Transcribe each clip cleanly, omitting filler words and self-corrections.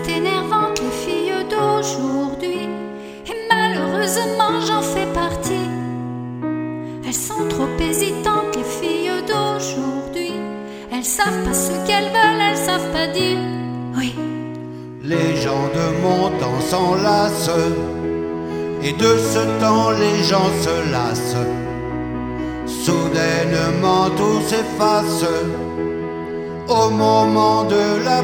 sont énervantes les filles d'aujourd'hui, et malheureusement j'en fais partie. Elles sont trop hésitantes les filles d'aujourd'hui, elles savent pas ce qu'elles veulent, elles savent pas dire oui. Les gens de mon temps s'enlacent, et de ce temps les gens se lassent. Soudainement tout s'efface au moment de la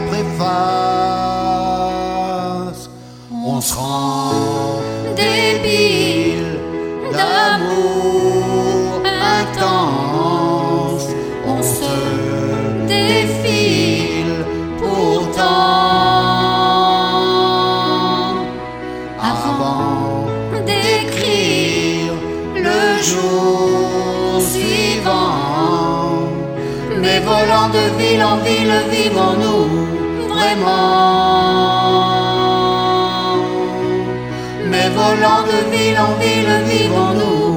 préface. On se rend débile d'amour intense, on se défile pourtant avant d'écrire le jour suivant. Mais volant de ville en ville, vivons-nous vraiment? Mais volant de ville en ville, vivons-nous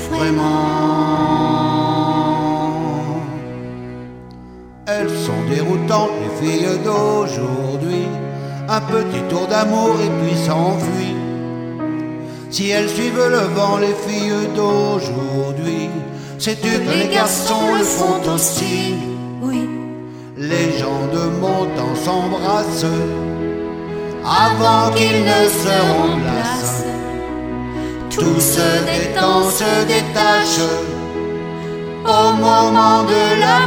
vraiment? Elles sont déroutantes, les filles d'aujourd'hui. Un petit tour d'amour et puis s'enfuit. Si elles suivent le vent, les filles d'aujourd'hui, sais-tu que les garçons le font aussi? Oui. Les gens de mon temps s'embrassent avant qu'ils ne se remplacent. Tout se détend, se détache au moment de la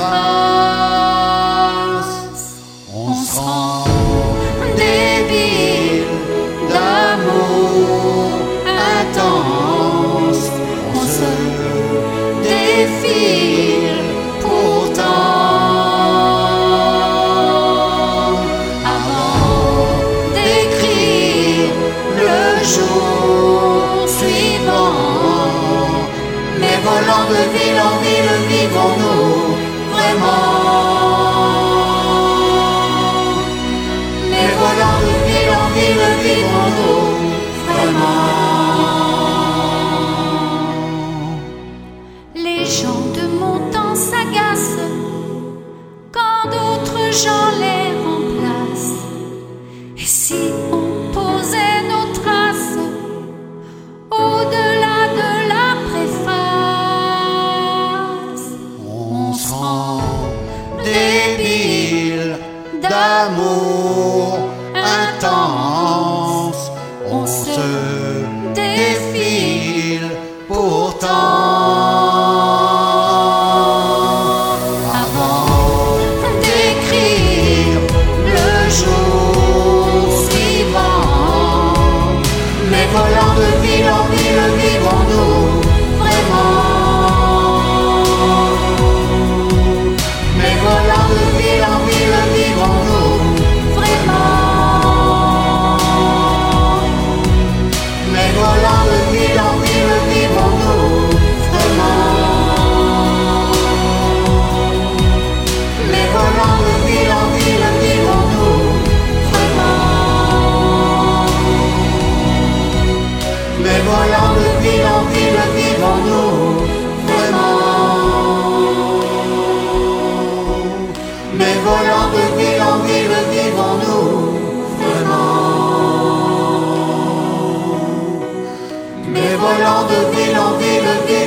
préface. On se rend débile d'amour intense, on se défile pourtant avant d'écrire le jour suivant. Mais volant de ville en ville, vivons-nous vraiment? Mais volant de ville en ville, vivons-nous vraiment? Les gens de mon temps s'agacent quand d'autres gens les remplacent. Et si on posait nos traces au-delà de la préface? On se rend débile d'amour intense, on se défile pourtant avant d'écrire le jour suivant. Mais volant de ville en ville, vivons-nous vraiment? Mais volant de ville en ville, vivons-nous vraiment? Mais volant de ville en ville, vivons-nous vraiment? Mais volant de ville en ville, vivons-nous vraiment? Mais volant de ville en ville, vivons-nous vraiment? Mais volant de ville en ville, vivons-nous vraiment? Mais volant de ville en ville, vivons-nous